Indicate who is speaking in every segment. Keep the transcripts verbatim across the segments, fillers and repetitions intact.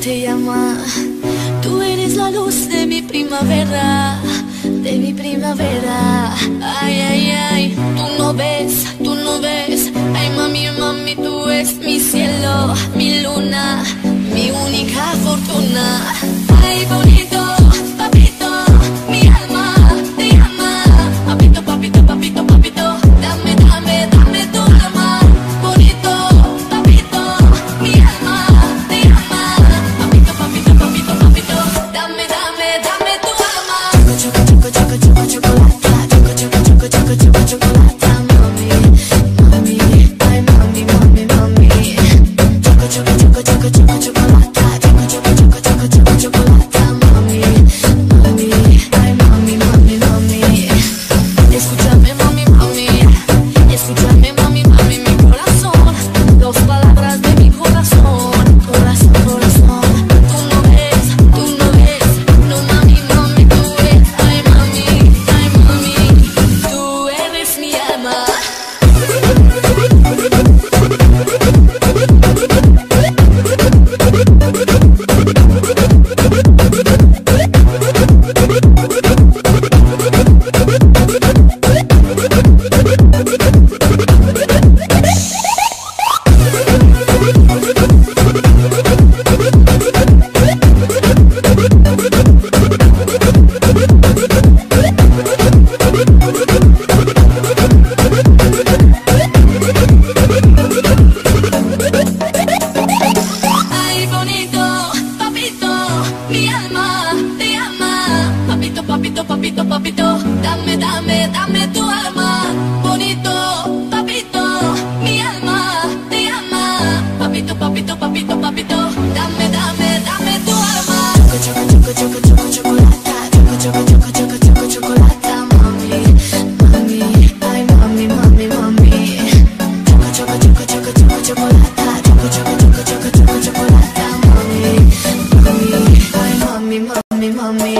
Speaker 1: te llama. Tú eres la luz de mi primavera, de mi primavera. Ay, ay, ay, tú no ves, tú no ves. Ay, mami, mami, tú eres mi cielo, mi luna, mi única fortuna. Ay, bonito, papito, mi alma te llama. Papito, papito, papito, papito, dame, dame, dame tu alma. Bonito, papito, mi alma te llama. Papito, papito, papito, papito, dame, dame, dame tu alma. Choco, choco, choco, choco, chocolate. Choco, choco, choco, choco, choco, chocolate. Mami, mami, ay, mami, mami, mami. Choco, choco, choco, choco, choco, chocolate. Choco, choco, choco, choco, choco, chocolate. Mami, mami, ay, mami, mami, mami. Escúchame, mami, mami. Escúchame, mami, mami, mi corazón. Dos palabras de mi corazón. Corazón, corazón. Tú no ves, tú no ves. No, mami, mami, tú eres. Ay, mami, ay, mami. Tú eres mi alma. Ay, bonito, papito, mi alma te llama. Papito, papito, papito, papito, dame, dame, dame tu alma. Bonito, papito, mi alma te llama. Papito, papito, papito, papito, dame, dame, dame tu alma. Choco, choco, choco, choco, chocolate. Choco, choco, choco, choco, choco, chocolate. Mami, mami, ay, mami, mami, mami. Choco, choco, choco, choco, choco, chocolate. Choco, choco, choco, choco, choco, chocolate. Mami, mami, ay, mami, mami, mami.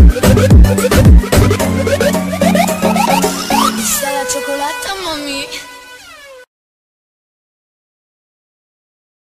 Speaker 1: Dice la chocolate, mami.